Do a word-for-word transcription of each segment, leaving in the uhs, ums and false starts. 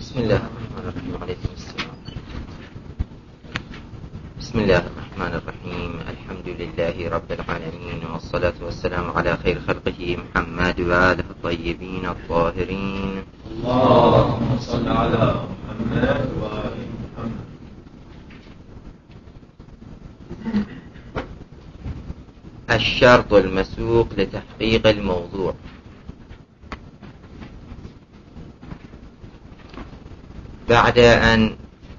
بسم الله الرحمن الرحيم. عليكم السلام. بسم الله الرحمن الرحيم. الحمد لله رب العالمين، والصلاة والسلام على خير خلقه محمد وآله الطيبين الطاهرين. اللهم صل على محمد وآل محمد. الشرط المسوق لتحقيق الموضوع. بعد أن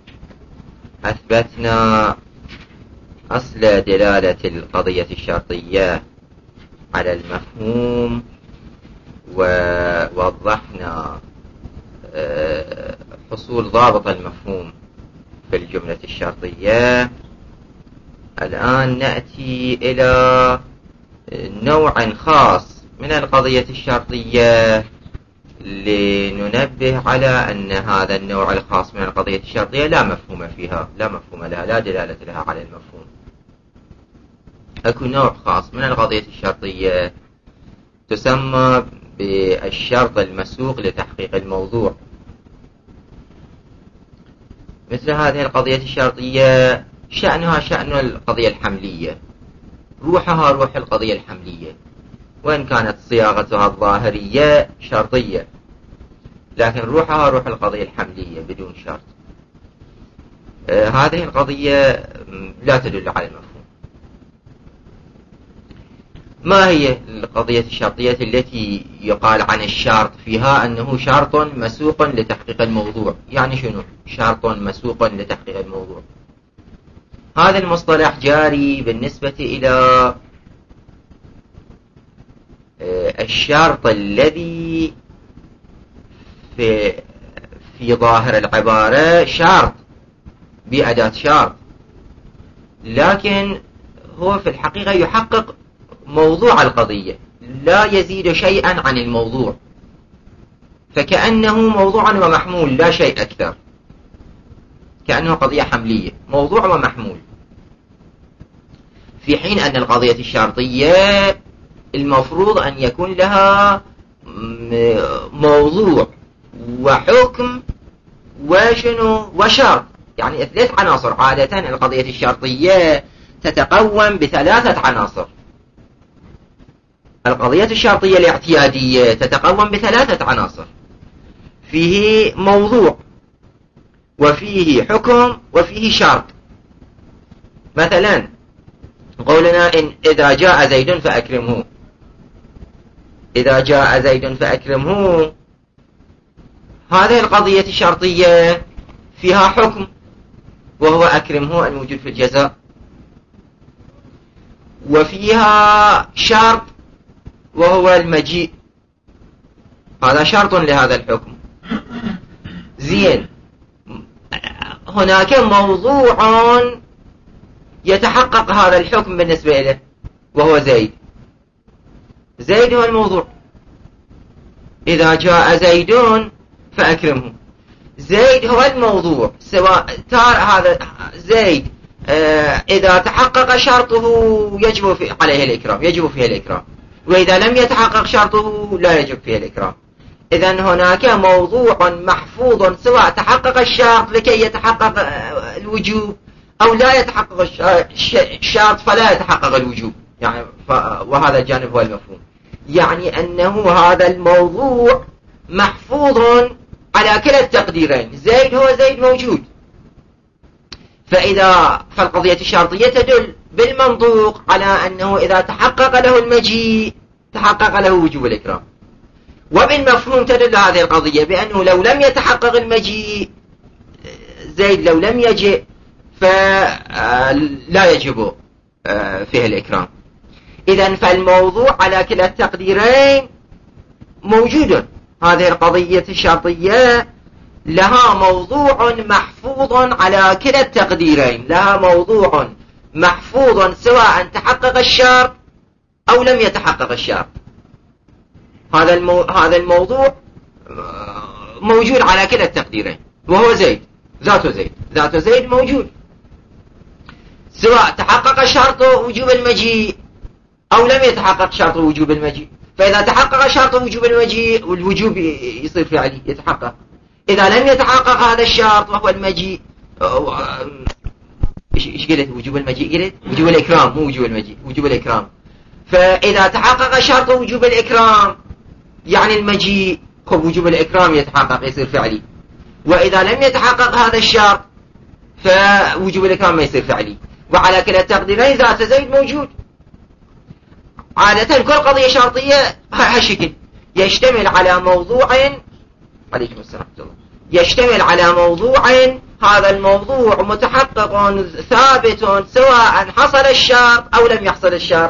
أثبتنا أصل دلالة القضية الشرطية على المفهوم ووضحنا حصول ضابط المفهوم في الجملة الشرطية، الآن نأتي إلى نوع خاص من القضية الشرطية لننبه على أن هذا النوع الخاص من القضية الشرطية لا مفهوم فيها، لا مفهوم لها، لا دلالة لها على المفهوم. أكو نوع خاص من القضية الشرطية تسمى بالشرط المسوق لتحقيق الموضوع. مثل هذه القضية الشرطية شأنها شأن القضية الحملية، روحها روح القضية الحملية، وإن كانت صياغتها الظاهرية شرطية، لكن روحها روح القضية الحملية بدون شرط. آه هذه القضية لا تدل على المفهوم. ما هي القضية الشرطية التي يقال عن الشرط فيها أنه شرط مسوق لتحقيق الموضوع؟ يعني شنو شرط مسوق لتحقيق الموضوع؟ هذا المصطلح جاري بالنسبة إلى الشرط الذي في في ظاهر العبارة شرط بأداة شرط، لكن هو في الحقيقة يحقق موضوع القضية، لا يزيد شيئا عن الموضوع، فكأنه موضوع ومحمول لا شيء أكثر، كأنه قضية حملية موضوع ومحمول، في حين أن القضية الشرطية المفروض أن يكون لها موضوع وحكم وشنو وشرط، يعني ثلاث عناصر. عادة القضية الشرطية تتقوم بثلاثة عناصر. القضية الشرطية الاعتيادية تتقوم بثلاثة عناصر، فيه موضوع وفيه حكم وفيه شرط. مثلا قولنا إن إذا جاء زيد فأكرمه، إذا جاء زيد فأكرمه، هذه القضية الشرطية فيها حكم وهو أكرمه الموجود في الجزاء، وفيها شرط وهو المجيء، هذا شرط لهذا الحكم. زين، هناك موضوع يتحقق هذا الحكم بالنسبة إليه وهو زيد. زيد هو الموضوع، إذا جاء زيد فأكرمه، زيد هو الموضوع، سواء تار هذا زيد آه إذا تحقق شرطه يجب في عليه الإكرام، يجب فيه الإكرام، وإذا لم يتحقق شرطه لا يجب فيه الإكرام. إذن هناك موضوع محفوظ سواء تحقق الشرط لكي يتحقق الوجوب أو لا يتحقق الشرط فلا يتحقق الوجوب، يعني وهذا الجانب هو المفهوم، يعني أنه هذا الموضوع محفوظ على كلا التقديرين، زيد هو زيد موجود، فإذا فالقضية الشرطية تدل بالمنطوق على أنه إذا تحقق له المجيء تحقق له وجوب الإكرام، وبالمفهوم تدل هذه القضية بأنه لو لم يتحقق المجيء زيد لو لم يجئ فلا يجب فيه الإكرام. إذن فالموضوع على كلا التقديرين موجود. هذه القضية الشرطية لها موضوع محفوظ على كلا التقديرين، لها موضوع محفوظ سواء تحقق الشرط أو لم يتحقق الشرط. هذا المو... هذا الموضوع موجود على كلا التقديرين وهو زيد، ذات زيد، ذات زيد موجود، سواء تحقق شرط وجوب المجيء أو لم يتحقق شرط وجوب المجيء. فإذا تحقق شرط وجوب المجيء والوجوب يصير فعلي يتحقق، إذا لم يتحقق هذا الشرط وهو المجيء، إيش قلت؟ وجوب المجيء قلت؟ وجوب الإكرام، مو وجوب المجيء، وجوب الإكرام. فإذا تحقق شرط وجوب الإكرام يعني المجيء، خب وجوب الإكرام يتحقق يصير فعلي. وإذا لم يتحقق هذا الشرط فوجوب الإكرام ما يصير فعلي. وعلى كلا التقديرين ذات زيد موجود. عادة كل قضية شرطية هالشكل، يشتمل على موضوع، عليكم السلام الله، يشتمل على موضوع، هذا الموضوع متحقق ثابت سواء حصل الشرط أو لم يحصل الشرط.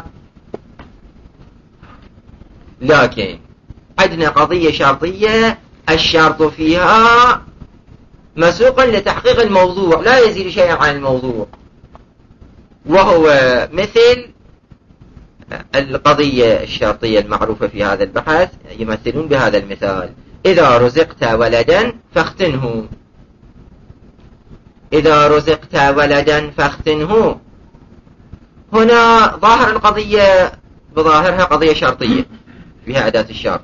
لكن عندنا قضية شرطية الشرط فيها مسوق لتحقيق الموضوع لا يزيد شيئا عن الموضوع، وهو مثل القضية الشرطية المعروفة في هذا البحث، يمثلون بهذا المثال: إذا رزقت ولدا فاختنه. إذا رزقت ولدا فاختنه، هنا ظاهر القضية بظاهرها قضية شرطية فيها أداة الشرط،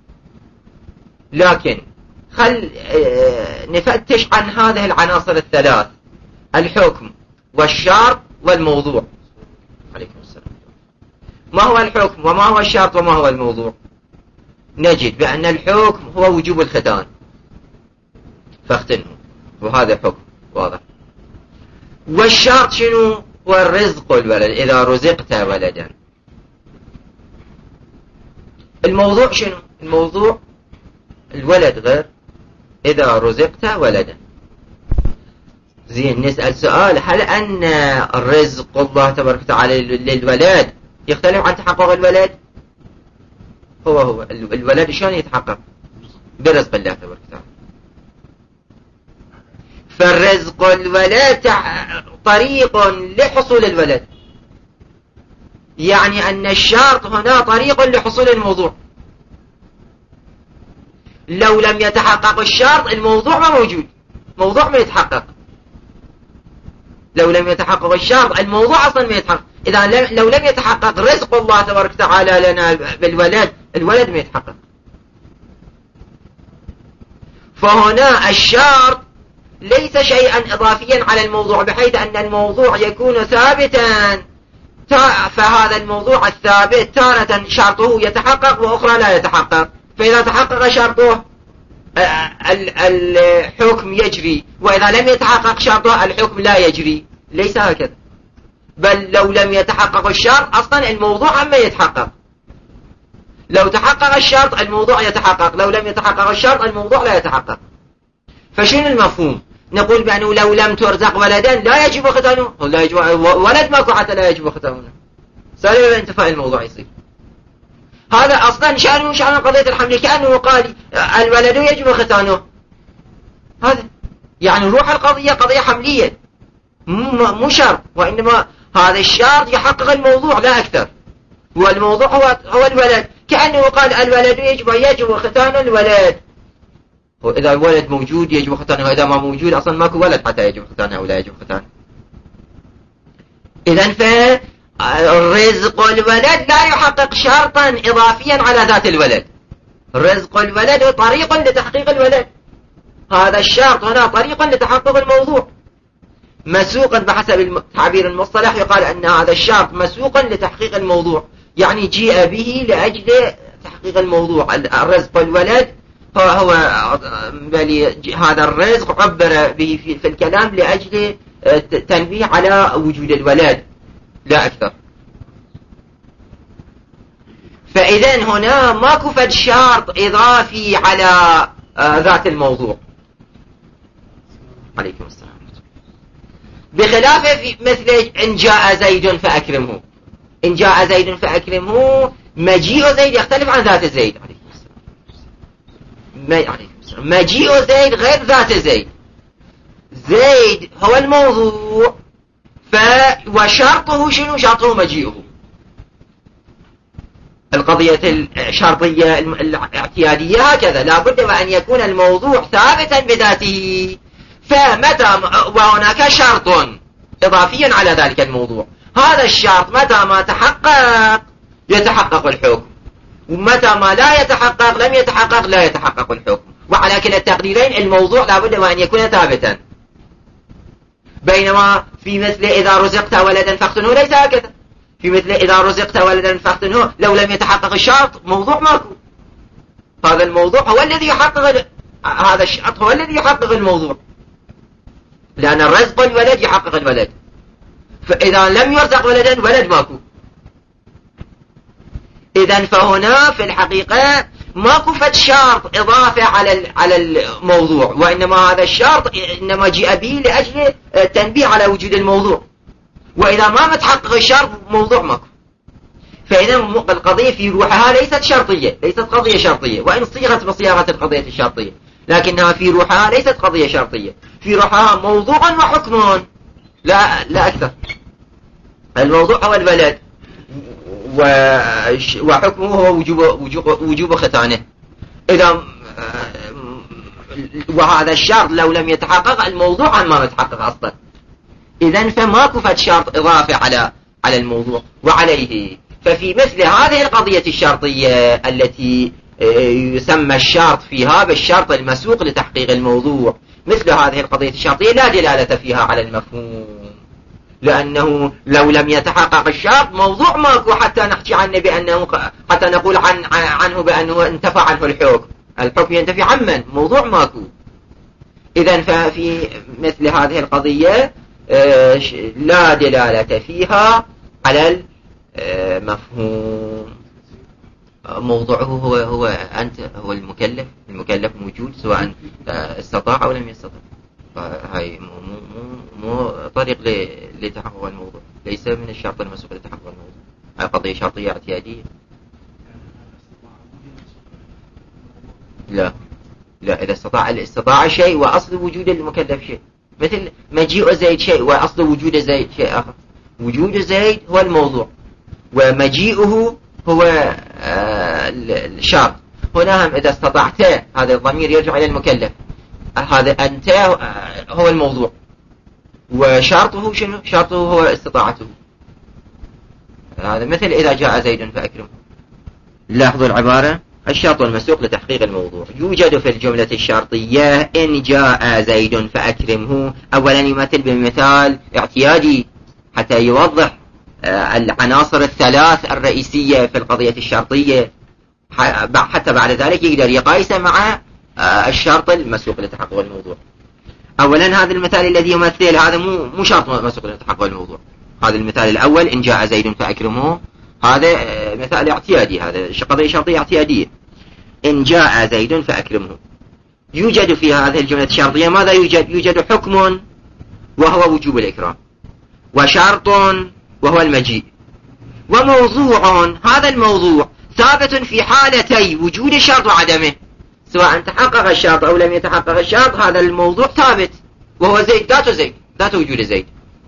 لكن خل نفتش عن هذه العناصر الثلاث: الحكم والشرط والموضوع. عليكم السلام. ما هو الحكم وما هو الشرط وما هو الموضوع؟ نجد بأن الحكم هو وجوب الختان فاختنه، وهذا حكم واضح. والشرط شنو؟ هو الرزق الولد، إذا رزقت ولدا. الموضوع شنو؟ الموضوع الولد غير إذا رزقت ولدا. زين، نسأل سؤال: هل أن الرزق الله تبارك وتعالى للولد يختلف عن تحقق الولد؟ هو هو الولد شلون يتحقق؟ برزق الله تبارك وتعالى. فالرزق الولد طريق لحصول الولد، يعني أن الشرط هنا طريق لحصول الموضوع. لو لم يتحقق الشرط الموضوع ما موجود، موضوع ما يتحقق. لو لم يتحقق الشرط الموضوع أصلا ما يتحقق. إذا لم لو لم يتحقق رزق الله تبارك وتعالى لنا بالولد، الولد ما يتحقق. فهنا الشرط ليس شيئا إضافيا على الموضوع، بحيث أن الموضوع يكون ثابتا، فهذا الموضوع الثابت تارة شرطه يتحقق وأخرى لا يتحقق. فإذا تحقق شرطه الحكم يجري، وإذا لم يتحقق شرطه الحكم لا يجري. ليس هكذا، بل لو لم يتحقق الشرط أصلا الموضوع عما يتحقق. لو تحقق الشرط الموضوع يتحقق، لو لم يتحقق الشرط الموضوع لا يتحقق. فشنو المفهوم؟ نقول بأنه لو لم ترزق ولدا لا يجب ختانه، لا يجب ولد ماكو حتى لا يجب ختانه، سالب انتفاء الموضوع يصير. هذا أصلا شأنه شأن قضية الحمل، كأنه قال الولد يجب ختانه. هذا يعني روح القضية قضية حملية، مو شرط، وإنما هذا الشرط يحقق الموضوع لا أكثر، والموضوع هو هو الولد. كأنه قال الولد يجب يجب ختان الولد، وإذا الولد موجود يجب ختانه، وإذا ما موجود أصلا ماكو ولد حتى يجب ختانه أو لا يجب ختانه. إذن فالرزق الولد لا يحقق شرطا إضافيا على ذات الولد. رزق الولد طريق لتحقيق الولد، هذا الشرط هنا طريق لتحقق الموضوع. مسوقا بحسب التعبير المصطلح يقال أن هذا الشرط مسوقا لتحقيق الموضوع، يعني جيء به لأجل تحقيق الموضوع. الرزق الولد هو, هو هذا الرزق عبر به في, في الكلام لأجل تنبيه على وجود الولد لا أكثر. فإذن هنا ماكو فد شرط إضافي على ذات الموضوع. عليكم السلام. بخلاف في مثل إن جاء زيد فأكرمه، إن جاء زيد فأكرمه مجيء زيد يختلف عن ذات زيد. عليكم السلام. مجيء زيد غير ذات زيد، زيد هو الموضوع، ف وشرطه شنو؟ شرطه مجيئه. القضية الشرطية الاعتيادية هكذا، لا بد وأن يكون الموضوع ثابتا بذاته، فمتى وهناك شرط إضافيا على ذلك الموضوع، هذا الشرط متى ما تحقق يتحقق الحكم، ومتى ما لا يتحقق لم يتحقق لا يتحقق الحكم. وعلى كلا التقديرين الموضوع لابد وأن يكون ثابتا. بينما في مثل إذا رزقت ولدا فاختنه ليس هكذا. في مثل إذا رزقت ولدا فاختنه لو لم يتحقق الشرط موضوع ماكو. هذا الموضوع هو الذي يحقق هذا الشرط هو الذي يحقق الموضوع، لأن الرزق الولد يحقق الولد. فإذا لم يرزق ولدا ولد ماكو. إذن فهنا في الحقيقة ماكو فد شرط إضافة على على الموضوع، وإنما هذا الشرط إنما جاء به لأجل التنبيه على وجود الموضوع. وإذا ما متحقق الشرط موضوع ماكو. فإذا القضية في روحها ليست شرطية، ليست قضية شرطية، وإن صيغت بصياغة القضية الشرطية، لكنها في روحها ليست قضية شرطية. في روحها موضوع وحكم، لا لا أكثر. الموضوع هو الولد وحكمه هو وجوب وجوب وجوب ختانه. إذا وهذا الشرط لو لم يتحقق الموضوع ما يتحقق أصلا. إذن فماكو فد شرط إضافة على على الموضوع. وعليه ففي مثل هذه القضية الشرطية التي يسمى الشرط فيها بالشرط المسوق لتحقيق الموضوع، مثل هذه القضية الشرطية لا دلالة فيها على المفهوم، لأنه لو لم يتحقق الشرط موضوع ماكو حتى نحكي عنه بأنه حتى نقول عن عنه بأنه انتفى عنه الحكم. الحكم ينتفي عمن؟ موضوع ماكو. إذن ففي مثل هذه القضية لا دلالة فيها على المفهوم. موضوعه هو هو أنت هو المكلف، المكلف موجود سواء استطاع أو لم يستطع. هاي مو مو مو طريق لتحقق الموضوع، ليس من الشرط المسوق لتحقق الموضوع. هاي قضية شرطية اعتيادية. لا لا، إذا استطاع الاستطاع شيء وأصل وجود المكلف شيء، مثل مجيء زيد شيء وأصل وجود زيد شيء آخر. وجود زيد هو الموضوع ومجيئه هو الشرط. هنا هم إذا استطعت هذا الضمير يرجع إلى المكلف، هذا أنت هو الموضوع وشرطه شنو؟ شرطه هو استطاعته. هذا مثل إذا جاء زيد فأكرمه. لاحظوا العبارة: الشرط المسوق لتحقيق الموضوع يوجد في الجملة الشرطية إن جاء زيد فأكرمه. أولا يمثل بمثال اعتيادي حتى يوضح العناصر الثلاث الرئيسية في القضية الشرطية، حتى بعد ذلك يقدر يقايس مع الشرط المسوق لتحقق الموضوع. أولا هذا المثال الذي يمثل هذا مو مو شرط مسوق لتحقق الموضوع. هذا المثال الأول إن جاء زيد فأكرمه، هذا مثال اعتيادي، هذا قضية شرطية اعتيادية. إن جاء زيد فأكرمه. يوجد في هذه الجملة الشرطية ماذا يوجد؟ يوجد حكم وهو وجوب الإكرام، وشرط وهو المجيء، وموضوع. هذا الموضوع ثابت في حالتي وجود الشرط وعدمه، سواء تحقق الشرط أو لم يتحقق الشرط. هذا الموضوع ثابت وهو زيد، ذات زيد، ذات وجود زيد.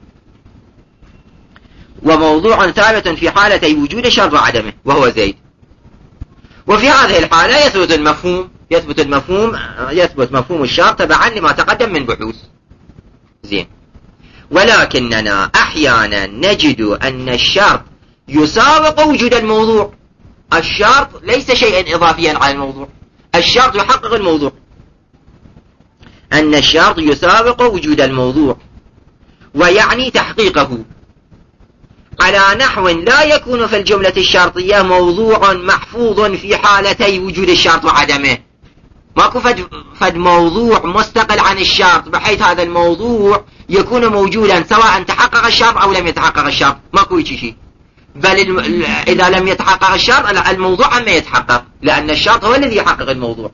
وموضوع ثابت في حالتي وجود الشرط وعدمه وهو زيد. وفي هذه الحالة يثبت المفهوم يثبت المفهوم يثبت مفهوم الشرط تبعا لما تقدم من بحوث. زين. ولكننا أحيانا نجد أن الشرط يسابق وجود الموضوع. الشرط ليس شيئا إضافيا على الموضوع، الشرط يحقق الموضوع. أن الشرط يسابق وجود الموضوع ويعني تحقيقه، على نحو لا يكون في الجملة الشرطية موضوع محفوظ في حالتي وجود الشرط وعدمه. ماكو فد, فد موضوع مستقل عن الشرط بحيث هذا الموضوع يكون موجودا سواء تحقق الشرط أو لم يتحقق الشرط. ماكو شيء. بل إذا لم يتحقق الشرط الموضوع ما يتحقق، لأن الشرط هو الذي يحقق الموضوع.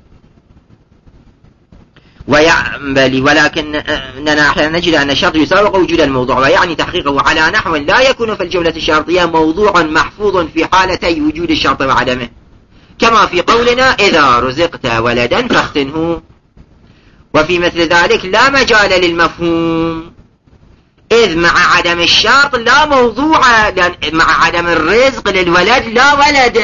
ويعمل ولكننا أحيانا نجد أن الشرط يسابق وجود الموضوع ويعني تحقيقه، على نحو لا يكون في الجملة الشرطية موضوع محفوظ في حالتي وجود الشرط وعدمه، كما في قولنا إذا رزقت ولدا فاختنه. وفي مثل ذلك لا مجال للمفهوم، إذ مع عدم الشرط لا موضوع، لأن مع عدم الرزق للولد لا ولد.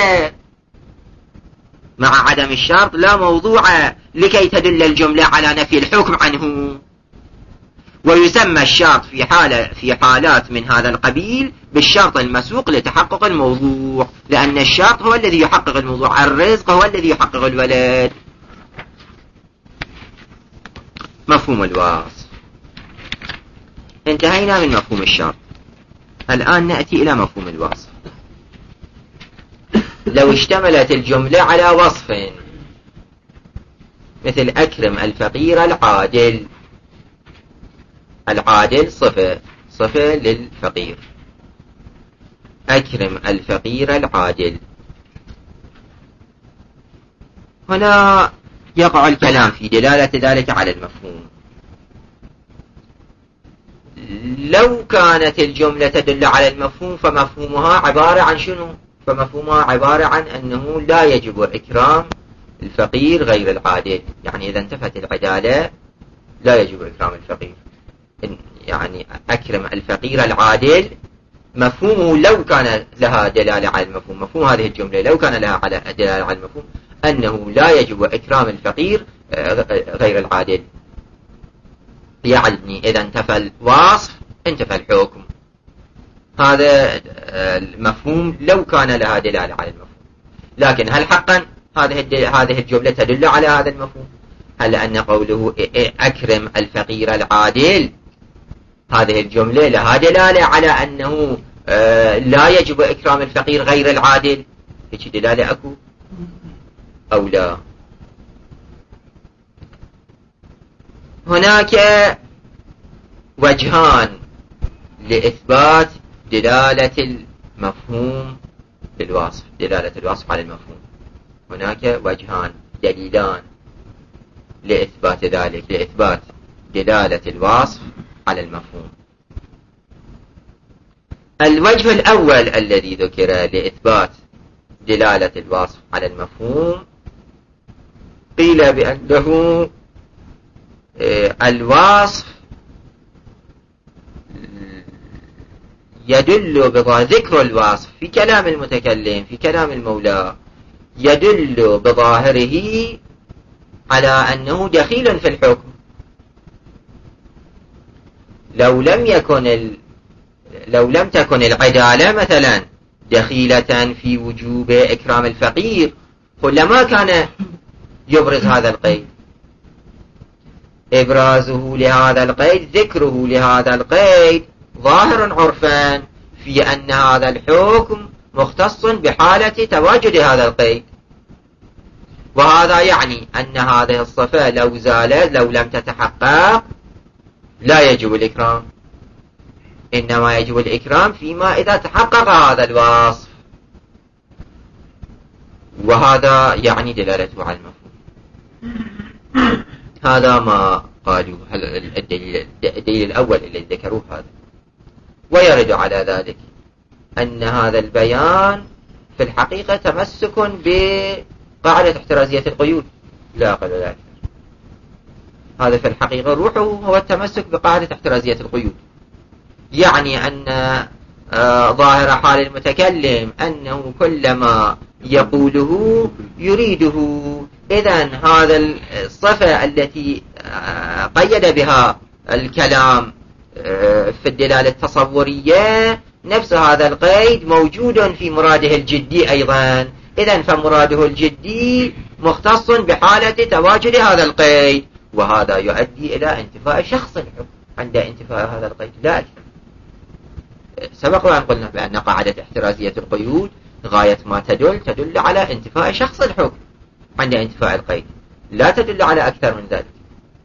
مع عدم الشرط لا موضوع لكي تدل الجملة على نفي الحكم عنه. ويسمى الشرط في حالة في حالات من هذا القبيل بالشرط المسوق لتحقق الموضوع، لأن الشرط هو الذي يحقق الموضوع، الرزق هو الذي يحقق الولد. مفهوم الوصف. انتهينا من مفهوم الشرط، الآن نأتي إلى مفهوم الوصف. لو اشتملت الجملة على وصف مثل أكرم الفقير العادل، العادل صفة صفة للفقير، أكرم الفقير العادل، هنا يقع الكلام في دلالة ذلك على المفهوم. لو كانت الجملة تدل على المفهوم فمفهومها عبارة عن شنو؟ فمفهومها عبارة عن أنه لا يجب إكرام الفقير غير العادل، يعني إذا انتفت العدالة لا يجب إكرام الفقير، يعني أكرم الفقير العادل مفهومه لو كان لها دلالة على المفهوم، مفهوم هذه الجملة لو كان لها دلالة على المفهوم أنه لا يجب إكرام الفقير غير العادل، يعني إذا انتفى الوصف انتفى الحكم. هذا المفهوم لو كان لها دلالة على المفهوم. لكن هل حقا هذه هذه الجملة تدل على هذا المفهوم؟ هل أن قوله أكرم الفقير العادل هذه الجملة لها دلالة على أنه لا يجب إكرام الفقير غير العادل؟ هيك دلالة أكو أو لا؟ هناك وجهان لإثبات دلالة المفهوم بالوصف، دلالة الوصف على المفهوم. هناك وجهان دليلان لإثبات ذلك، لإثبات دلالة الوصف على المفهوم. الوجه الأول الذي ذكر لإثبات دلالة الوصف على المفهوم قيل بأنه الوصف يدل بظاهر، ذكر الوصف في كلام المتكلم في كلام المولى يدل بظاهره على أنه دخيل في الحكم. لو لم يكن ال... لو لم تكن العدالة مثلا دخيلة في وجوب إكرام الفقير لما كان يبرز هذا القيد. إبرازه لهذا القيد، ذكره لهذا القيد ظاهر عرفا في أن هذا الحكم مختص بحالة تواجد هذا القيد، وهذا يعني أن هذه الصفة لو زالت لو لم تتحقق لا يجب الإكرام، إنما يجب الإكرام فيما إذا تحقق هذا الوصف، وهذا يعني دلالته على المفهوم. هذا ما قالوا الدليل, الدليل الأول الذي ذكروه هذا. ويرد على ذلك أن هذا البيان في الحقيقة تمسك بقاعدة احترازية القيود لا أقل ولا أكثر. هذا في الحقيقة روحه هو التمسك بقاعدة احترازية القيود، يعني أن ظاهر حال المتكلم أنه كلما يقوله يريده. إذن هذا الصفة التي قيد بها الكلام في الدلالة التصورية نفس هذا القيد موجود في مراده الجدي أيضا. إذن فمراده الجدي مختص بحالة تواجد هذا القيد، وهذا يؤدي إلى انتفاء شخص الحكم عند انتفاء هذا القيد لا أكثر. سبق وأن قلنا بأن قاعدة احترازية القيود غاية ما تدل تدل على انتفاء شخص الحكم عند انتفاء القيد، لا تدل على أكثر من ذلك.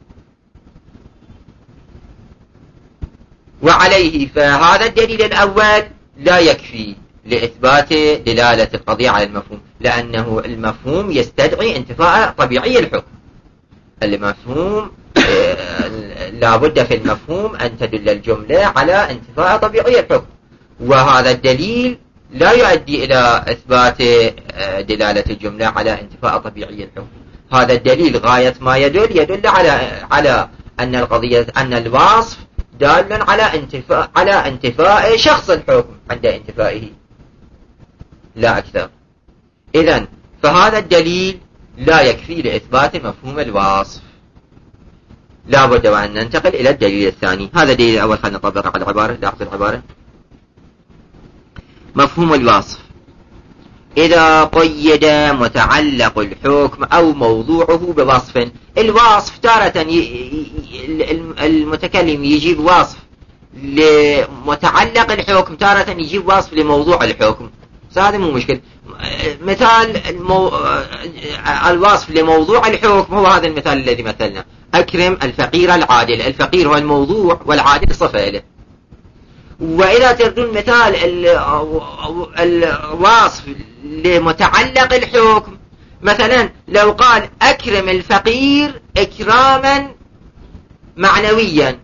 وعليه فهذا الدليل الأول لا يكفي لإثبات دلالة القضية على المفهوم، لأنه المفهوم يستدعي انتفاء طبيعي الحكم. المفهوم لا بد في المفهوم أن تدل الجملة على انتفاء طبيعي الحكم، وهذا الدليل لا يؤدي إلى إثبات دلالة الجملة على انتفاء طبيعي الحكم. هذا الدليل غاية ما يدل يدل على على أن القضية أن الوصف دال على انتفاء على انتفاء شخص الحكم عند انتفائه لا أكثر. إذن فهذا الدليل لا يكفي لإثبات مفهوم الوصف، لا بد وأن ننتقل إلى الدليل الثاني. هذا الدليل الأول خلينا نطبق على العبارة، لاحظ العبارة. مفهوم الوصف إذا قيد متعلق الحكم أو موضوعه بوصف. الوصف تارة المتكلم يجيب وصف لمتعلق الحكم، تارة يجيب وصف لموضوع الحكم، هذا مو مشكل. مثال المو... الوصف لموضوع الحكم هو هذا المثال الذي مثلنا: أكرم الفقير العادل. الفقير هو الموضوع والعادل صفة له. وإذا تردون مثال الوصف لمتعلق الحكم، مثلا لو قال أكرم الفقير إكراما معنويا،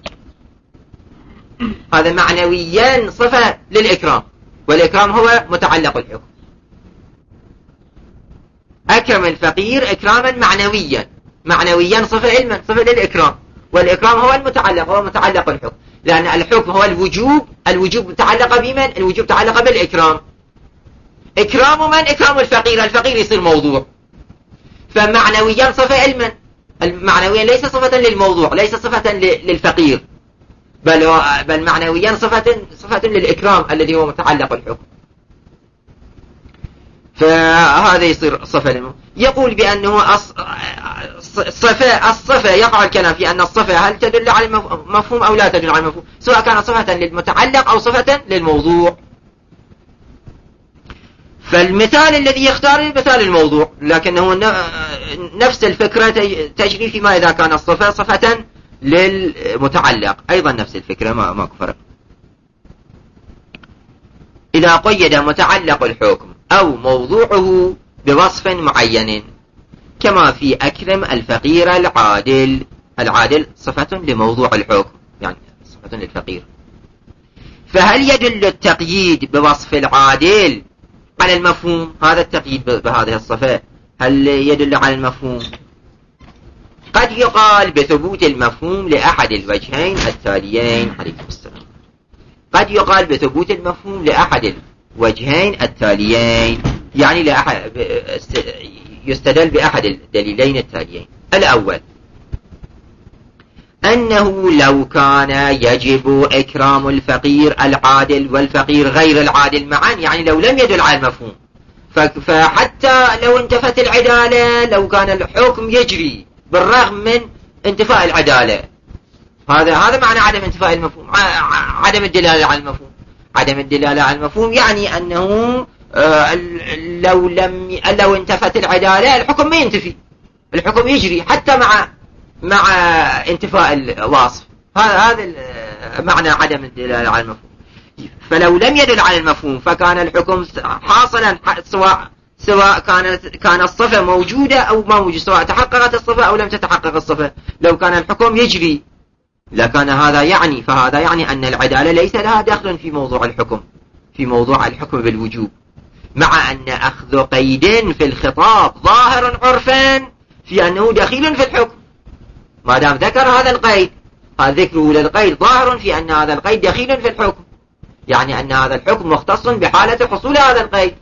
هذا معنويا صفة للإكرام، والإكرام هو متعلق الحكم. أكرم الفقير إكراما معنويا، معنويا صفة علما، صفة للإكرام، والإكرام هو المتعلق، هو متعلق الحكم، لأن الحكم هو الوجوب، الوجوب متعلق بمن؟ الوجوب متعلق بالإكرام. إكرام من؟ إكرام الفقير، الفقير يصير موضوع، فمعنويا صفة علما، المعنويا ليس صفة للموضوع، ليس صفة للفقير، بل بل معنويا صفة صفة للإكرام الذي هو متعلق الحكم، فهذا يصير صفة للموضوع. يقول بأنه الصفة الصفة يقع الكلام في أن الصفة هل تدل على المفهوم أو لا تدل على المفهوم، سواء كان صفة للمتعلق أو صفة للموضوع. فالمثال الذي يختار مثال الموضوع، لكنه نفس الفكرة تجري فيما إذا كان الصفة صفة للمتعلق، أيضا نفس الفكرة، ما ماكو فرق. إذا قيد متعلق الحكم أو موضوعه بوصف معين، كما في أكرم الفقير العادل، العادل صفة لموضوع الحكم، يعني صفة للفقير، فهل يدل التقييد بوصف العادل على المفهوم؟ هذا التقييد بهذه الصفة هل يدل على المفهوم؟ قد يقال بثبوت المفهوم لأحد الوجهين التاليين. عليكم السلام. قد يقال بثبوت المفهوم لأحد الوجهين التاليين، يعني لأحد يستدل بأحد الدليلين التاليين. الأول أنه لو كان يجب إكرام الفقير العادل والفقير غير العادل معا، يعني لو لم يدل على المفهوم، فحتى لو انتفت العدالة، لو كان الحكم يجري بالرغم من انتفاء العدالة، هذا هذا معنى عدم انتفاء المفهوم، عدم الدلالة على المفهوم. عدم الدلالة على المفهوم يعني أنه لو لم لو انتفت العدالة الحكم ما ينتفي، الحكم يجري حتى مع مع انتفاء الوصف. هذا هذا معنى عدم الدلالة على المفهوم. فلو لم يدل على المفهوم فكان الحكم حاصلا، سواء سواء كانت كان الصفة موجودة أو ما موجودة، سواء تحققت الصفة أو لم تتحقق الصفة، لو كان الحكم يجري لكان هذا يعني فهذا يعني أن العدالة ليس لها دخل في موضوع الحكم، في موضوع الحكم بالوجوب، مع أن أخذ قيد في الخطاب ظاهر عرفا في أنه دخيل في الحكم، ما دام ذكر هذا القيد، ذكره للقيد ظاهر في أن هذا القيد دخيل في الحكم، يعني أن هذا الحكم مختص بحالة حصول هذا القيد.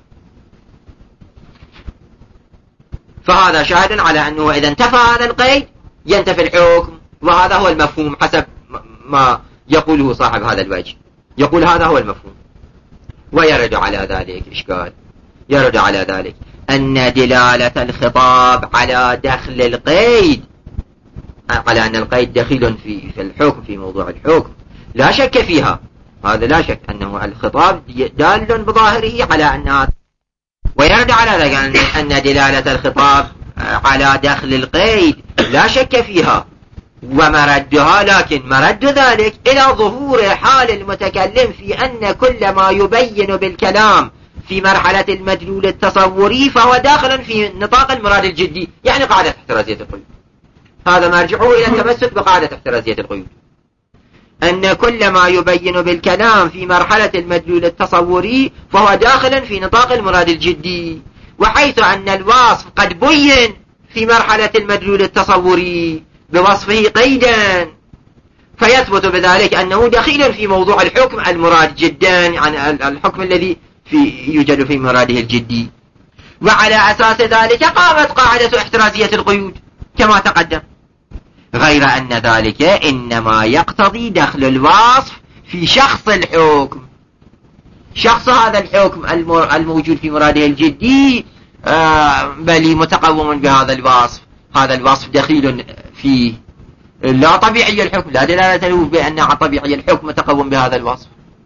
فهذا شاهد على أنه إذا انتفى هذا القيد ينتفي الحكم، وهذا هو المفهوم حسب ما يقوله صاحب هذا الوجه، يقول هذا هو المفهوم. ويرد على ذلك إشكال، يرد على ذلك أن دلالة الخطاب على دخل القيد، على أن القيد دخيل في في الحكم، في موضوع الحكم، لا شك فيها، هذا لا شك أنه الخطاب دال بظاهره على أن هذا. ويرد على ذلك أن دلالة الخطاب على دخل القيد لا شك فيها، ومردها، لكن مرد ذلك إلى ظهور حال المتكلم في أن كل ما يبين بالكلام في مرحلة المدلول التصوري فهو داخل في نطاق المراد الجدي، يعني قاعدة احترازية القيود. هذا مرجعه إلى التمسك بقاعدة احترازية القيود، أن كل ما يبين بالكلام في مرحلة المدلول التصوري فهو داخل في نطاق المراد الجدي، وحيث أن الوصف قد بين في مرحلة المدلول التصوري بوصفه قيدا، فيثبت بذلك أنه دخيل في موضوع الحكم المراد جدا، يعني الحكم الذي في يوجد في مراده الجدي. وعلى أساس ذلك قامت قاعدة احترازية القيود كما تقدم، غير أن ذلك إنما يقتضي دخل الوصف في شخص الحكم، شخص هذا الحكم الموجود في مراده الجدي بل متقوم بهذا الوصف، هذا الوصف دخيل فيه، لا طبيعي الحكم، لا دلالة له بأن طبيعي الحكم متقوم بهذا الوصف،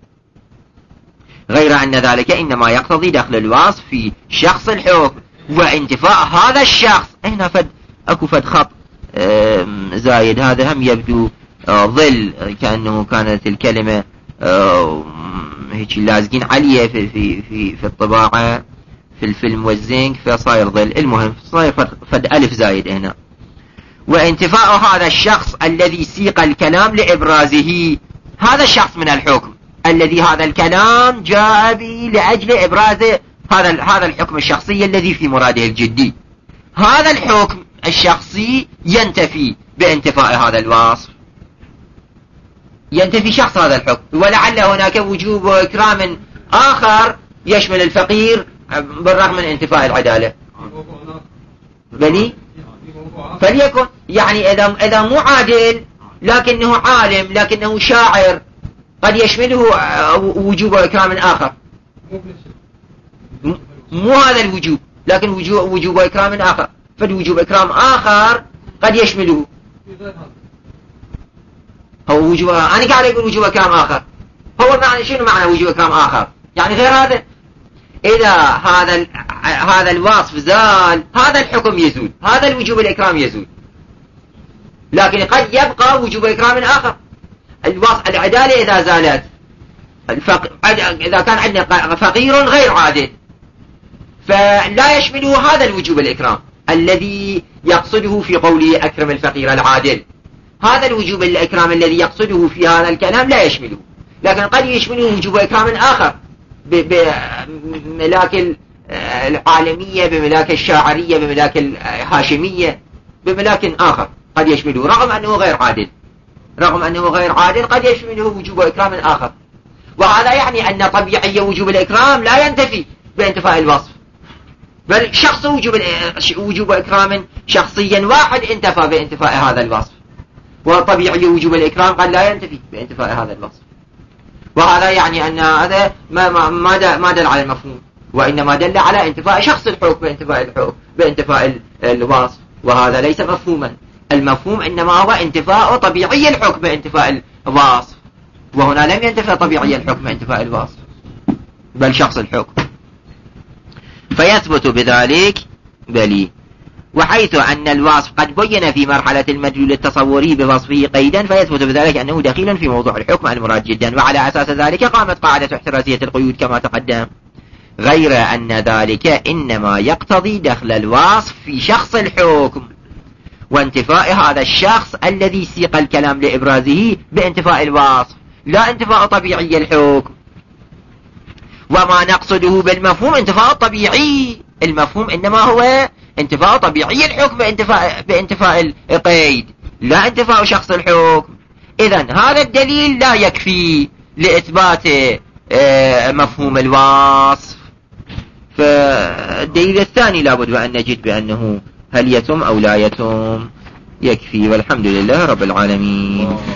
غير أن ذلك إنما يقتضي دخل الوصف في شخص الحكم وانتفاء هذا الشخص. هنا فد أكو فد خط زايد، هذا هم يبدو ظل، كأنه كانت الكلمة هيك لازقين عليه في, في, في, في الطباعة في الفيلم والزنك، فصاير ظل. المهم صاير فد ألف زايد هنا. وانتفاء هذا الشخص الذي سيق الكلام لإبرازه، هذا الشخص من الحكم الذي هذا الكلام جاء به لأجل إبراز هذا هذا الحكم الشخصي الذي في مراده الجدي، هذا الحكم الشخصي ينتفي بانتفاء هذا الوصف، ينتفي شخص هذا الحكم. ولعل هناك وجوب إكرام آخر يشمل الفقير بالرغم من انتفاء العدالة، بني فليكن يعني إذا إذا مو عادل لكنه عالم لكنه شاعر قد يشمله وجوب إكرام آخر، مو هذا الوجوب لكن وجوب, وجوب إكرام آخر، فالوجوب إكرام آخر قد يشمله هو وجوب. أنا قاعد أقول وجوب إكرام آخر، هو معنى شنو معنى وجوب إكرام آخر؟ يعني غير هذا، إذا هذا هذا الوصف زال هذا الحكم يزول، هذا الوجوب الإكرام يزول، لكن قد يبقى وجوب إكرام آخر. الوصف العدالة إذا زالت، الفق... إذا كان عندنا فقير غير عادل فلا يشمله هذا الوجوب الإكرام الذي يقصده في قوله أكرم الفقير العادل، هذا الوجوب الإكرام الذي يقصده في هذا الكلام لا يشمله، لكن قد يشمله وجوب إكرام آخر بملاك العالمية، بملاك الشاعرية، بملاك الهاشمية، بملاك آخر قد يشمله رغم أنه غير عادل، رغم أنه غير عادل قد يشمله وجوب إكرام آخر. وهذا يعني أن طبيعي وجوب الإكرام لا ينتفي بانتفاء الوصف، بل شخص وجوب وجوب إكرام شخصيا واحد انتفى بانتفاء هذا الوصف، وطبيعي وجوب الإكرام قد لا ينتفي بانتفاء هذا الوصف. وهذا يعني أن هذا ما ما ما دل على المفهوم، وإنما دل على انتفاء شخص الحكم بانتفاء الحكم بانتفاء الوصف، وهذا ليس مفهوما. المفهوم إنما هو انتفاء طبيعي الحكم بانتفاء الوصف، وهنا لم ينتفع طبيعي الحكم بانتفاء الوصف بل شخص الحكم، فيثبت بذلك بلي. وحيث أن الوصف قد بين في مرحلة المدلول التصوري بوصفه قيدا، فيثبت بذلك أنه دخيل في موضوع الحكم المراد جدا، وعلى أساس ذلك قامت قاعدة احترازية القيود كما تقدم، غير أن ذلك إنما يقتضي دخل الوصف في شخص الحكم وانتفاء هذا الشخص الذي سيق الكلام لإبرازه بانتفاء الوصف، لا انتفاء طبيعي الحكم. وما نقصده بالمفهوم انتفاء طبيعي، المفهوم إنما هو انتفاء طبيعي الحكم بانتفاء, بانتفاء القيد، لا انتفاء شخص الحكم. إذن هذا الدليل لا يكفي لإثبات مفهوم الوصف. فالدليل الثاني لابد أن نجد بأنه هل يتم أو لا يتم، يكفي. والحمد لله رب العالمين.